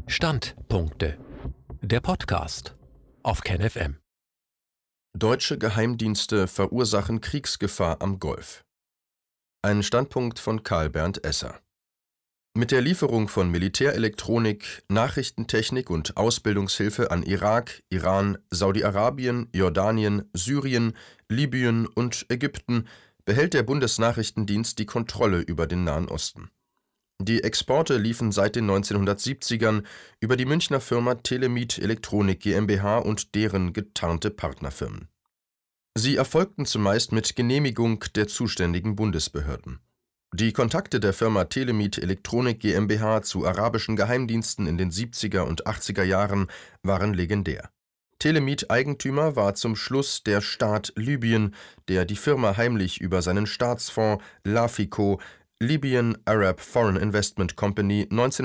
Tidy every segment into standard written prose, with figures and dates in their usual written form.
Standpunkte. Der Podcast auf KenFM. Deutsche Geheimdienste verursachen Kriegsgefahr am Golf. Ein Standpunkt von Karl Bernd Esser. Mit der Lieferung von Militärelektronik, Nachrichtentechnik und Ausbildungshilfe an Irak, Iran, Saudi-Arabien, Jordanien, Syrien, Libyen und Ägypten behält der Bundesnachrichtendienst die Kontrolle über den Nahen Osten. Die Exporte liefen seit den 1970ern über die Münchner Firma Telemeet Elektronik GmbH und deren getarnte Partnerfirmen. Sie erfolgten zumeist mit Genehmigung der zuständigen Bundesbehörden. Die Kontakte der Firma Telemeet Elektronik GmbH zu arabischen Geheimdiensten in den 70er und 80er Jahren waren legendär. Telemeet-Eigentümer war zum Schluss der Staat Libyen, der die Firma heimlich über seinen Staatsfonds LAFICO Libyan Arab Foreign Investment Company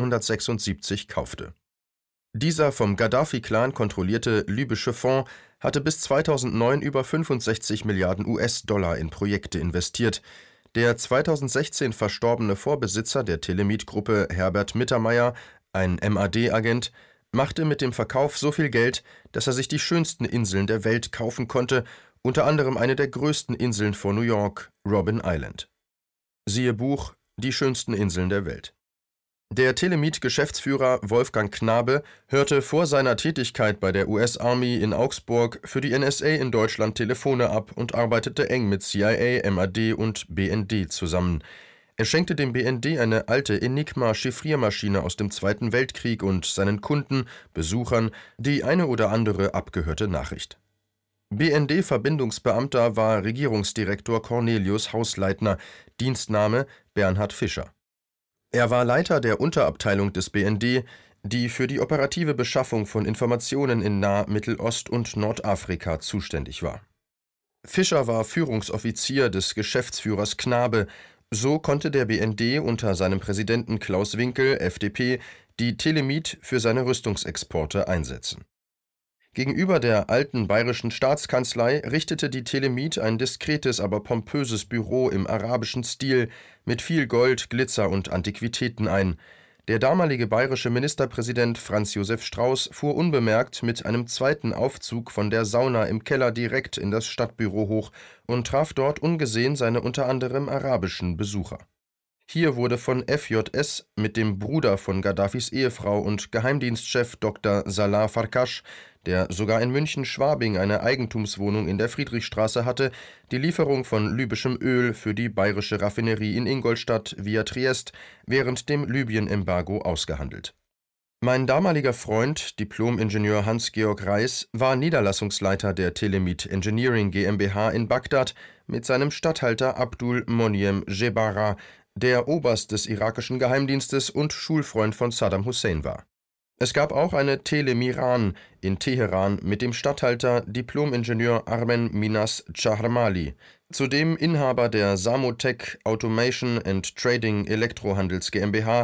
1976 kaufte. Dieser vom Gaddafi-Clan kontrollierte libysche Fonds hatte bis 2009 über 65 Milliarden US-Dollar in Projekte investiert. Der 2016 verstorbene Vorbesitzer der Telemeet-Gruppe Herbert Mittermeier, ein MAD-Agent, machte mit dem Verkauf so viel Geld, dass er sich die schönsten Inseln der Welt kaufen konnte, unter anderem eine der größten Inseln vor New York, Robben Island. Siehe Buch »Die schönsten Inseln der Welt«. Der Telemeet-Geschäftsführer Wolfgang Knabe hörte vor seiner Tätigkeit bei der US Army in Augsburg für die NSA in Deutschland Telefone ab und arbeitete eng mit CIA, MAD und BND zusammen. Er schenkte dem BND eine alte Enigma-Chiffriermaschine aus dem Zweiten Weltkrieg und seinen Kunden, Besuchern, die eine oder andere abgehörte Nachricht. BND-Verbindungsbeamter war Regierungsdirektor Cornelius Hausleitner, Dienstname Bernhard Fischer. Er war Leiter der Unterabteilung des BND, die für die operative Beschaffung von Informationen in Nah-, Mittelost- und Nordafrika zuständig war. Fischer war Führungsoffizier des Geschäftsführers Knabe. So konnte der BND unter seinem Präsidenten Klaus Winkel, FDP, die Telemeet für seine Rüstungsexporte einsetzen. Gegenüber der alten bayerischen Staatskanzlei richtete die Telemeet ein diskretes, aber pompöses Büro im arabischen Stil mit viel Gold, Glitzer und Antiquitäten ein. Der damalige bayerische Ministerpräsident Franz Josef Strauß fuhr unbemerkt mit einem zweiten Aufzug von der Sauna im Keller direkt in das Stadtbüro hoch und traf dort ungesehen seine unter anderem arabischen Besucher. Hier wurde von FJS mit dem Bruder von Gaddafis Ehefrau und Geheimdienstchef Dr. Salah Farkash, der sogar in München-Schwabing eine Eigentumswohnung in der Friedrichstraße hatte, die Lieferung von libyschem Öl für die bayerische Raffinerie in Ingolstadt via Triest während dem Libyen-Embargo ausgehandelt. Mein damaliger Freund, Diplom-Ingenieur Hans-Georg Reis, war Niederlassungsleiter der Telemeet Engineering GmbH in Bagdad mit seinem Statthalter Abdul Moniem Jebara, der Oberst des irakischen Geheimdienstes und Schulfreund von Saddam Hussein war. Es gab auch eine Telemiran in Teheran mit dem Statthalter Diplom-Ingenieur Armen Minas Chahrmali, zudem Inhaber der Samotech Automation and Trading Elektrohandels GmbH,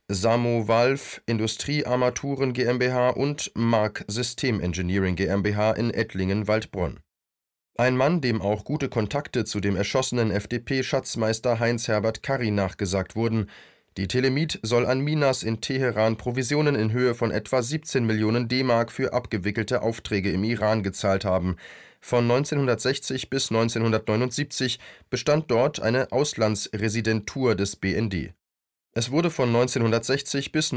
Samovalve Industriearmaturen GmbH und Mark System Engineering GmbH in Ettlingen-Waldbronn. Ein Mann, dem auch gute Kontakte zu dem erschossenen FDP-Schatzmeister Heinz-Herbert Karry nachgesagt wurden. Die Telemeet soll an Minas in Teheran Provisionen in Höhe von etwa 17 Millionen D-Mark für abgewickelte Aufträge im Iran gezahlt haben. Von 1960 bis 1979 bestand dort eine Auslandsresidentur des BND. Es wurde von 1960 bis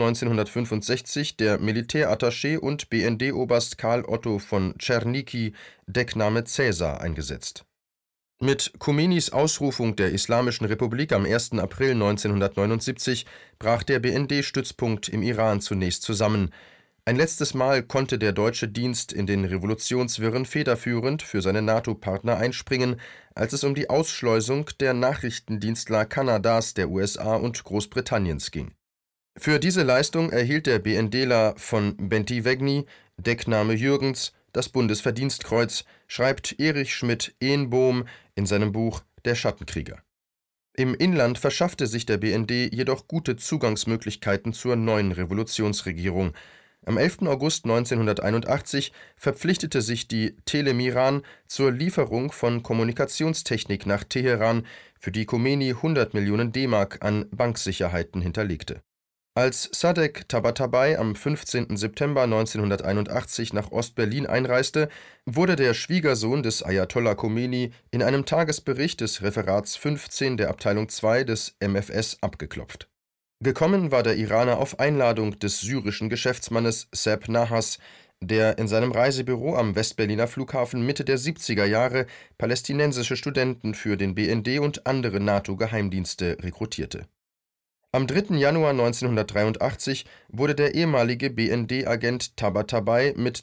1965 der Militärattaché und BND-Oberst Karl Otto von Czerniki, Deckname Cäsar, eingesetzt. Mit Khomeinis Ausrufung der Islamischen Republik am 1. April 1979 brach der BND-Stützpunkt im Iran zunächst zusammen. Ein letztes Mal konnte der deutsche Dienst in den Revolutionswirren federführend für seine NATO-Partner einspringen, als es um die Ausschleusung der Nachrichtendienstler Kanadas, der USA und Großbritanniens ging. Für diese Leistung erhielt der BNDler von Benti Wegni, Deckname Jürgens, das Bundesverdienstkreuz, schreibt Erich Schmidt-Ehnbohm in seinem Buch Der Schattenkrieger. Im Inland verschaffte sich der BND jedoch gute Zugangsmöglichkeiten zur neuen Revolutionsregierung. Am 11. August 1981 verpflichtete sich die Telemiran zur Lieferung von Kommunikationstechnik nach Teheran, für die Khomeini 100 Millionen D-Mark an Banksicherheiten hinterlegte. Als Sadegh Tabatabai am 15. September 1981 nach Ost-Berlin einreiste, wurde der Schwiegersohn des Ayatollah Khomeini in einem Tagesbericht des Referats 15 der Abteilung II des MfS abgeklopft. Gekommen war der Iraner auf Einladung des syrischen Geschäftsmannes Sepp Nahas, der in seinem Reisebüro am Westberliner Flughafen Mitte der 70er Jahre palästinensische Studenten für den BND und andere NATO-Geheimdienste rekrutierte. Am 3. Januar 1983 wurde der ehemalige BND-Agent Tabatabai mit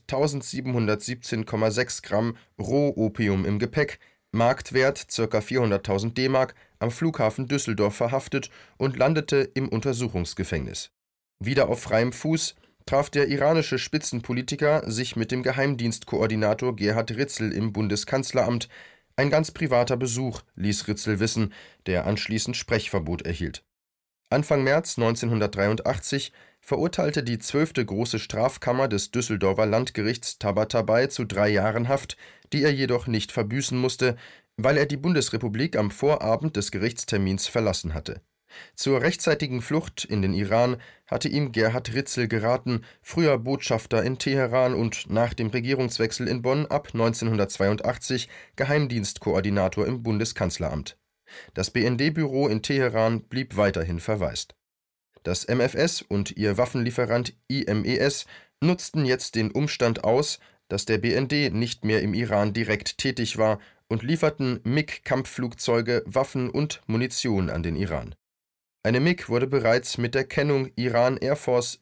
1717,6 Gramm Rohopium im Gepäck, Marktwert ca. 400.000 D-Mark, am Flughafen Düsseldorf verhaftet und landete im Untersuchungsgefängnis. Wieder auf freiem Fuß traf der iranische Spitzenpolitiker sich mit dem Geheimdienstkoordinator Gerhard Ritzel im Bundeskanzleramt. Ein ganz privater Besuch, ließ Ritzel wissen, der anschließend Sprechverbot erhielt. Anfang März 1983 verurteilte die 12. Große Strafkammer des Düsseldorfer Landgerichts Tabatabai zu 3 Jahren Haft, die er jedoch nicht verbüßen musste, weil er die Bundesrepublik am Vorabend des Gerichtstermins verlassen hatte. Zur rechtzeitigen Flucht in den Iran hatte ihm Gerhard Ritzel geraten, früher Botschafter in Teheran und nach dem Regierungswechsel in Bonn ab 1982 Geheimdienstkoordinator im Bundeskanzleramt. Das BND-Büro in Teheran blieb weiterhin verwaist. Das MfS und ihr Waffenlieferant IMES nutzten jetzt den Umstand aus, dass der BND nicht mehr im Iran direkt tätig war, und lieferten MiG-Kampfflugzeuge, Waffen und Munition an den Iran. Eine MiG wurde bereits mit der Kennung Iran Air Force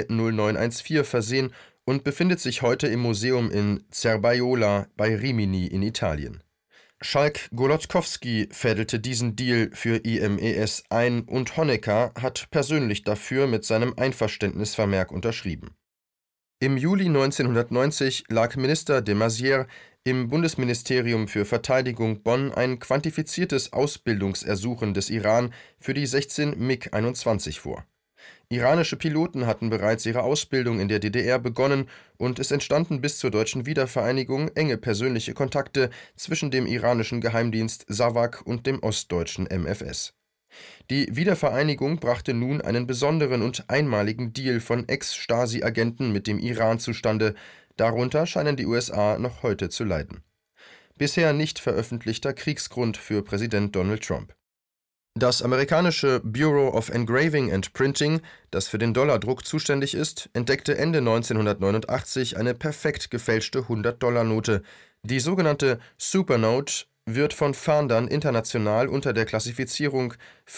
30914 versehen und befindet sich heute im Museum in Cerbaiola bei Rimini in Italien. Schalk Golodkowski fädelte diesen Deal für IMES ein und Honecker hat persönlich dafür mit seinem Einverständnisvermerk unterschrieben. Im Juli 1990 lag Minister de Maizière im Bundesministerium für Verteidigung Bonn ein quantifiziertes Ausbildungsersuchen des Iran für die 16 MiG-21 vor. Iranische Piloten hatten bereits ihre Ausbildung in der DDR begonnen und es entstanden bis zur deutschen Wiedervereinigung enge persönliche Kontakte zwischen dem iranischen Geheimdienst SAVAK und dem ostdeutschen MfS. Die Wiedervereinigung brachte nun einen besonderen und einmaligen Deal von Ex-Stasi-Agenten mit dem Iran zustande, darunter scheinen die USA noch heute zu leiden. Bisher nicht veröffentlichter Kriegsgrund für Präsident Donald Trump. Das amerikanische Bureau of Engraving and Printing, das für den Dollardruck zuständig ist, entdeckte Ende 1989 eine perfekt gefälschte 100-Dollar-Note. Die sogenannte Supernote wird von Fahndern international unter der Klassifizierung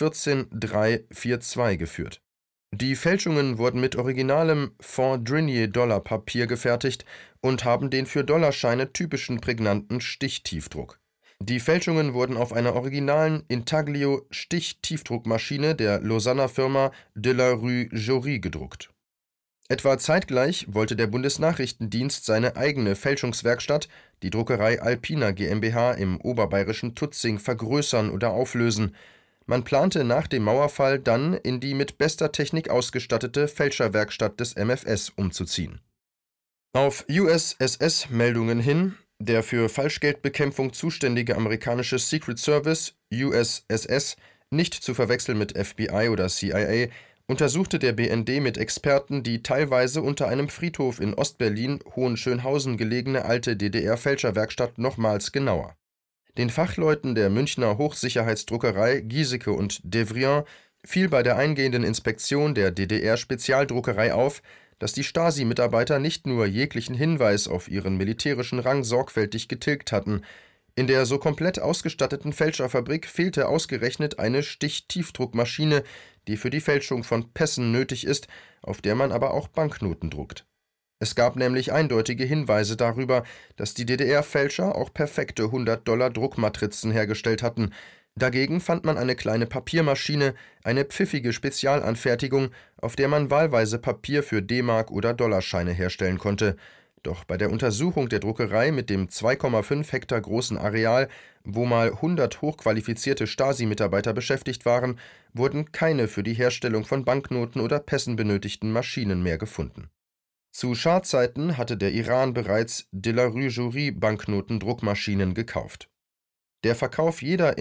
14342 geführt. Die Fälschungen wurden mit originalem Fondrinier-Dollarpapier gefertigt und haben den für Dollarscheine typischen prägnanten Stichtiefdruck. Die Fälschungen wurden auf einer originalen Intaglio-Stichtiefdruckmaschine der Lausanner Firma De la Rue Jory gedruckt. Etwa zeitgleich wollte der Bundesnachrichtendienst seine eigene Fälschungswerkstatt, die Druckerei Alpina GmbH im oberbayerischen Tutzing, vergrößern oder auflösen. Man plante nach dem Mauerfall dann in die mit bester Technik ausgestattete Fälscherwerkstatt des MfS umzuziehen. Auf USSS-Meldungen hin, der für Falschgeldbekämpfung zuständige amerikanische Secret Service, USSS, nicht zu verwechseln mit FBI oder CIA, untersuchte der BND mit Experten die teilweise unter einem Friedhof in Ostberlin Hohenschönhausen gelegene alte DDR-Fälscherwerkstatt nochmals genauer. Den Fachleuten der Münchner Hochsicherheitsdruckerei Giesecke und Devrient fiel bei der eingehenden Inspektion der DDR-Spezialdruckerei auf, dass die Stasi-Mitarbeiter nicht nur jeglichen Hinweis auf ihren militärischen Rang sorgfältig getilgt hatten. In der so komplett ausgestatteten Fälscherfabrik fehlte ausgerechnet eine Stichtiefdruckmaschine, die für die Fälschung von Pässen nötig ist, auf der man aber auch Banknoten druckt. Es gab nämlich eindeutige Hinweise darüber, dass die DDR-Fälscher auch perfekte 100-Dollar-Druckmatrizen hergestellt hatten. Dagegen fand man eine kleine Papiermaschine, eine pfiffige Spezialanfertigung, auf der man wahlweise Papier für D-Mark oder Dollarscheine herstellen konnte. Doch bei der Untersuchung der Druckerei mit dem 2,5 Hektar großen Areal, wo mal 100 hochqualifizierte Stasi-Mitarbeiter beschäftigt waren, wurden keine für die Herstellung von Banknoten oder Pässen benötigten Maschinen mehr gefunden. Zu Schah-Zeiten hatte der Iran bereits De la Rue Jory Banknotendruckmaschinen gekauft. Der Verkauf jeder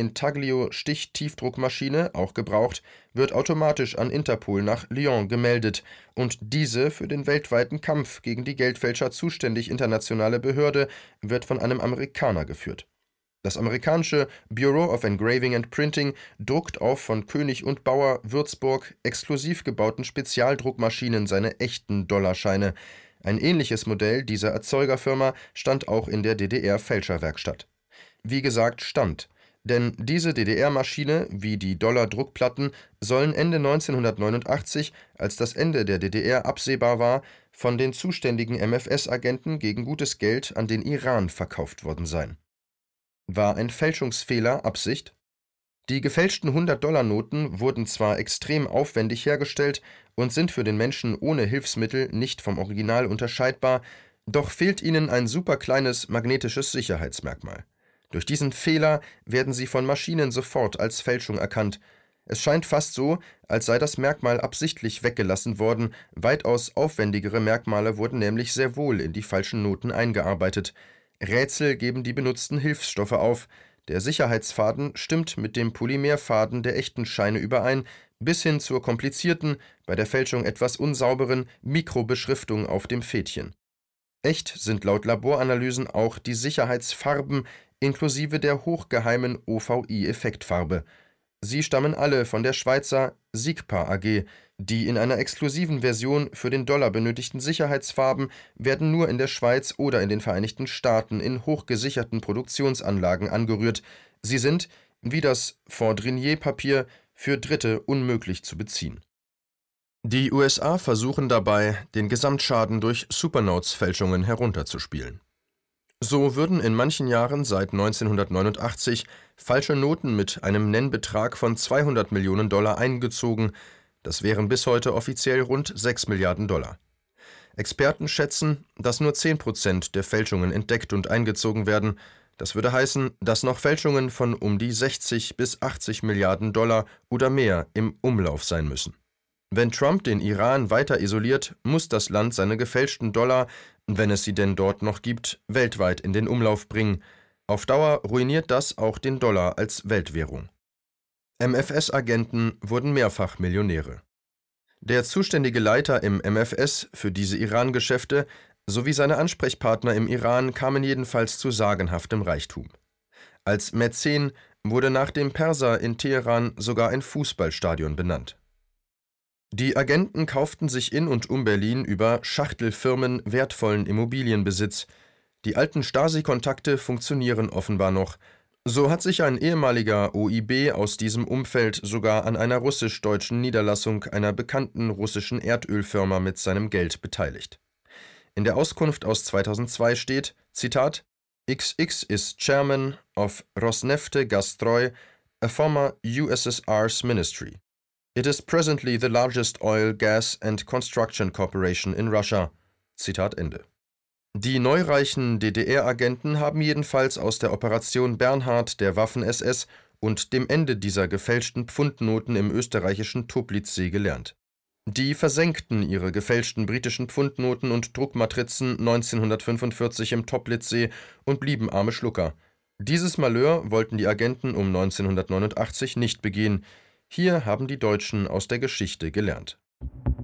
Intaglio-Stichtiefdruckmaschine, auch gebraucht, wird automatisch an Interpol nach Lyon gemeldet und diese für den weltweiten Kampf gegen die Geldfälscher zuständig internationale Behörde wird von einem Amerikaner geführt. Das amerikanische Bureau of Engraving and Printing druckt auf von König und Bauer Würzburg exklusiv gebauten Spezialdruckmaschinen seine echten Dollarscheine. Ein ähnliches Modell dieser Erzeugerfirma stand auch in der DDR-Fälscherwerkstatt. Wie gesagt, stand, denn diese DDR-Maschine, wie die Dollar-Druckplatten, sollen Ende 1989, als das Ende der DDR absehbar war, von den zuständigen MFS-Agenten gegen gutes Geld an den Iran verkauft worden sein. War ein Fälschungsfehler Absicht? Die gefälschten 100-Dollar-Noten wurden zwar extrem aufwendig hergestellt und sind für den Menschen ohne Hilfsmittel nicht vom Original unterscheidbar, doch fehlt ihnen ein superkleines magnetisches Sicherheitsmerkmal. Durch diesen Fehler werden sie von Maschinen sofort als Fälschung erkannt. Es scheint fast so, als sei das Merkmal absichtlich weggelassen worden, weitaus aufwendigere Merkmale wurden nämlich sehr wohl in die falschen Noten eingearbeitet. Rätsel geben die benutzten Hilfsstoffe auf. Der Sicherheitsfaden stimmt mit dem Polymerfaden der echten Scheine überein, bis hin zur komplizierten, bei der Fälschung etwas unsauberen Mikrobeschriftung auf dem Fädchen. Echt sind laut Laboranalysen auch die Sicherheitsfarben inklusive der hochgeheimen OVI-Effektfarbe. Sie stammen alle von der Schweizer Sigpa AG. Die in einer exklusiven Version für den Dollar benötigten Sicherheitsfarben werden nur in der Schweiz oder in den Vereinigten Staaten in hochgesicherten Produktionsanlagen angerührt. Sie sind, wie das Fondrinier-Papier, für Dritte unmöglich zu beziehen. Die USA versuchen dabei, den Gesamtschaden durch Supernotes-Fälschungen herunterzuspielen. So würden in manchen Jahren seit 1989 falsche Noten mit einem Nennbetrag von 200 Millionen Dollar eingezogen. Das wären bis heute offiziell rund 6 Milliarden Dollar. Experten schätzen, dass nur 10% der Fälschungen entdeckt und eingezogen werden. Das würde heißen, dass noch Fälschungen von um die 60 bis 80 Milliarden Dollar oder mehr im Umlauf sein müssen. Wenn Trump den Iran weiter isoliert, muss das Land seine gefälschten Dollar, wenn es sie denn dort noch gibt, weltweit in den Umlauf bringen. Auf Dauer ruiniert das auch den Dollar als Weltwährung. MFS-Agenten wurden mehrfach Millionäre. Der zuständige Leiter im MFS für diese Iran-Geschäfte sowie seine Ansprechpartner im Iran kamen jedenfalls zu sagenhaftem Reichtum. Als Mäzen wurde nach dem Perser in Teheran sogar ein Fußballstadion benannt. Die Agenten kauften sich in und um Berlin über Schachtelfirmen wertvollen Immobilienbesitz. Die alten Stasi-Kontakte funktionieren offenbar noch. So hat sich ein ehemaliger OIB aus diesem Umfeld sogar an einer russisch-deutschen Niederlassung einer bekannten russischen Erdölfirma mit seinem Geld beteiligt. In der Auskunft aus 2002 steht, Zitat, XX is Chairman of Rosneft Gaztroy, a former USSR's ministry. It is presently the largest oil, gas and construction corporation in Russia. Zitat Ende. Die neureichen DDR-Agenten haben jedenfalls aus der Operation Bernhard der Waffen-SS und dem Ende dieser gefälschten Pfundnoten im österreichischen Toplitzsee gelernt. Die versenkten ihre gefälschten britischen Pfundnoten und Druckmatrizen 1945 im Toplitzsee und blieben arme Schlucker. Dieses Malheur wollten die Agenten um 1989 nicht begehen. Hier haben die Deutschen aus der Geschichte gelernt.